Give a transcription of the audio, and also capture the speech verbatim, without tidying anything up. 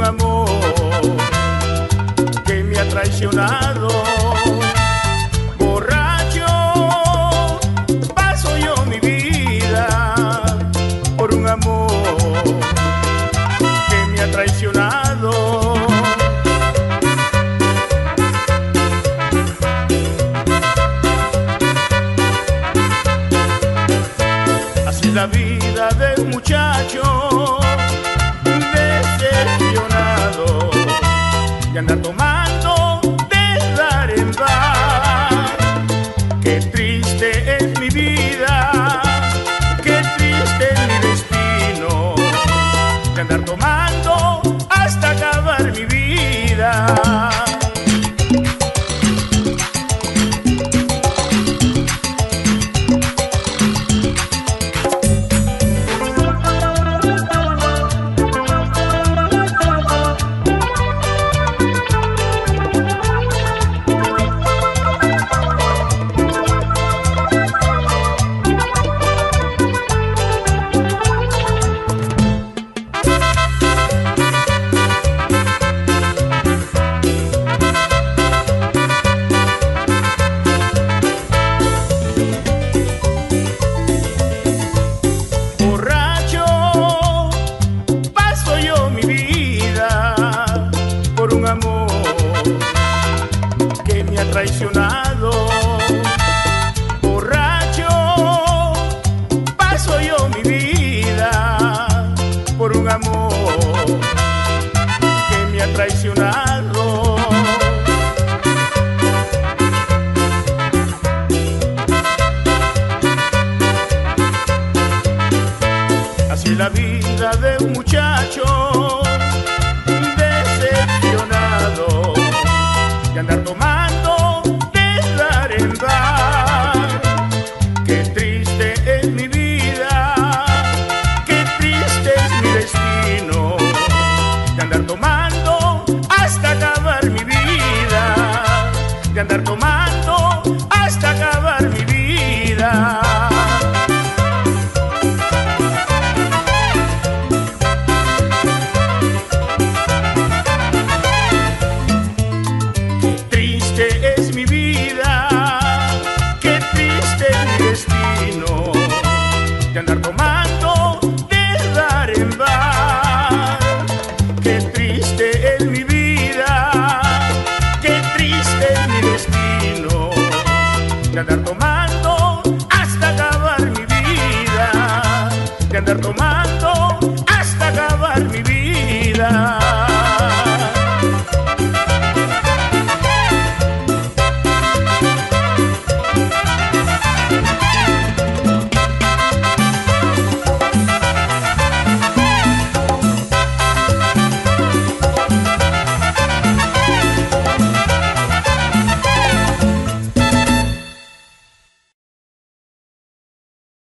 amor que me ha traicionado. Borracho paso yo mi vida por un amor que me ha traicionado. Así es la vida de un muchacho decepcionado y andar tomando de dar en bar. Qué triste es mi vida, qué triste es mi destino, de andar tomando hasta acabar mi vida. Un amor que me ha traicionado. Borracho paso yo mi vida por un amor que me ha traicionado. Así es la vida de un muchacho y andar tomando de dar en bar. Qué triste es mi vida, qué triste es mi destino, de andar tomando hasta acabar mi vida, de andar tomando hasta acabar mi vida. De andar tomando, de dar en bar. Qué triste es mi vida, qué triste es mi destino, de andar tomando hasta acabar mi vida, de andar tomando hasta acabar mi vida.